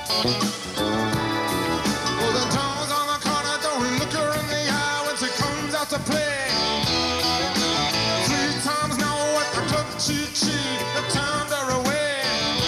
Well, the tongues on the corner don't look her in the eye when she comes out to play. 3 times now at the club she turned her away.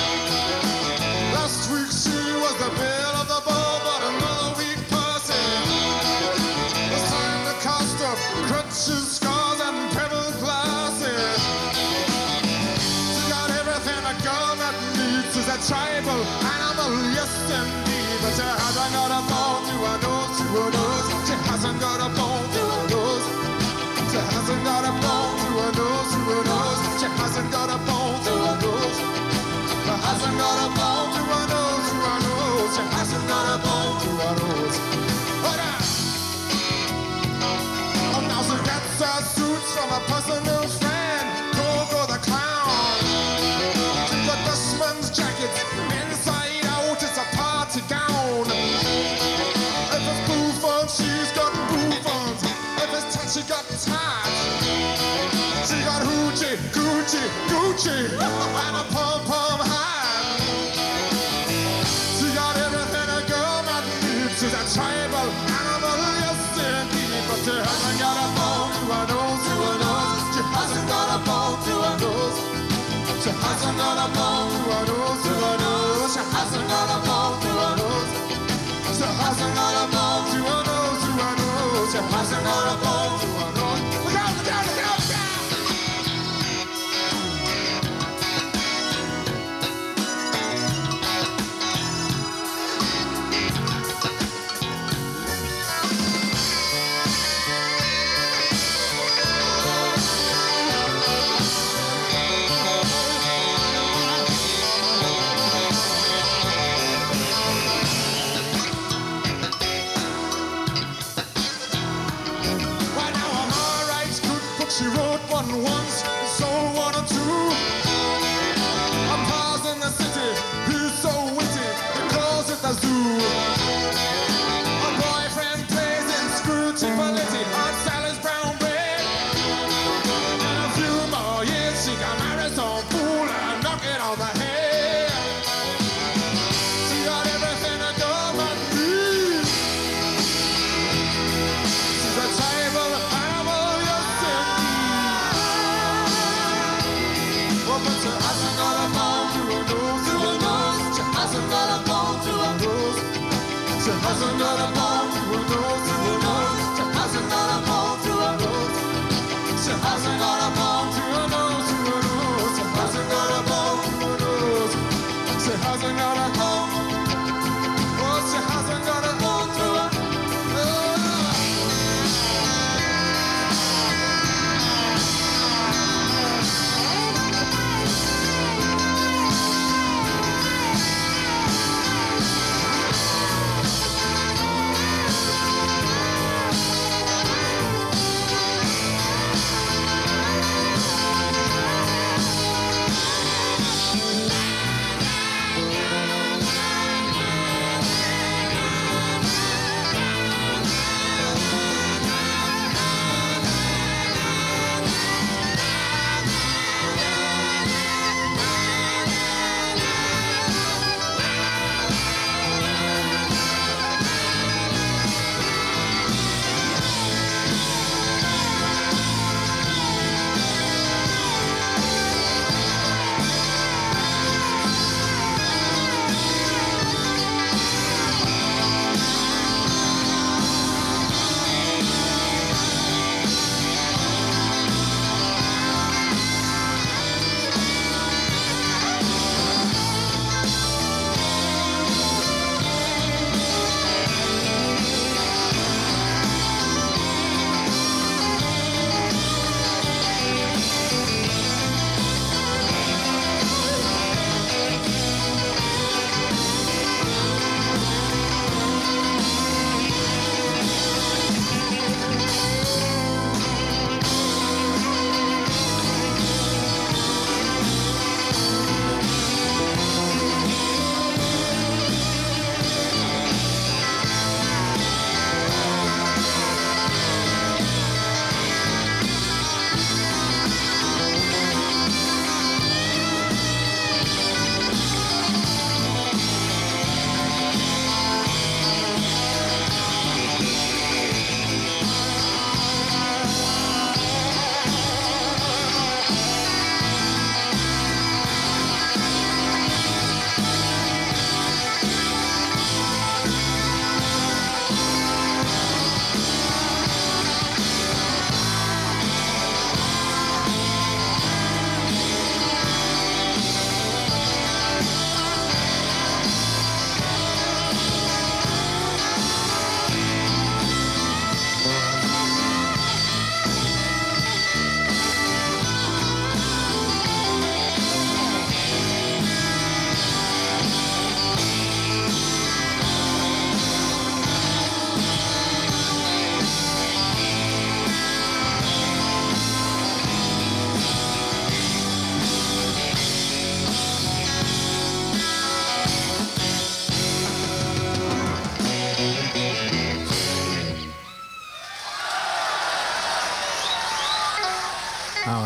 Last week she was the belle of the ball, but another week passing. This time the cost of crutches, scars, and pebble glasses. She got everything a girl that needs. She's a tribal animal, yes indeed. But she hasn't got a bone to her nose, to her nose. She hasn't got a bone to her nose. She hasn't got a bone to her nose, to her nose. She hasn't got a bone to her nose. She hasn't got a bone to her nose, to her nose. She hasn't got a bone to her nose. Oh, now she gets her suits from a personal friend, Coco the Clown. She got Dustman's jacket, inside out it's a party gown. If it's bouffant, she's got bouffant. If it's tight, she got tight. She got hoochie, Gucci, Gucci, and a pom-pom hat. She got everything a girl might need. She's a tribal animal, yes indeed. But she hasn't got a bone to her nose, to her nose. She hasn't got a bone to her nose. She hasn't got a bone to her nose, to her nose. She hasn't got a bone to her nose. She hasn't got a bone to her nose, to her nose. She hasn't got a bone to her nose. Look out, look out, look out, look out! She wrote one once, sold 1 or 2. A pa's in the city, he's so witty, he calls it the zoo. A boyfriend plays in Scrooge Paletti on Sally's brown bread. In a few more years, she can marry some fool and knock it on the head. She got everything a girl might need. She's a tribal animal, but she hasn't got a bone to her nose, to her nose. She hasn't got a bone to her nose. She hasn't got a bone to her nose, to her nose. She hasn't got a bone to her nose. She hasn't got a bone to her nose, to her nose. She hasn't got a bone to her nose. She hasn't got a bone. Oh, she hasn't got a bone to her nose.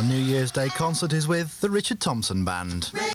Our New Year's Day concert is with the Richard Thompson Band.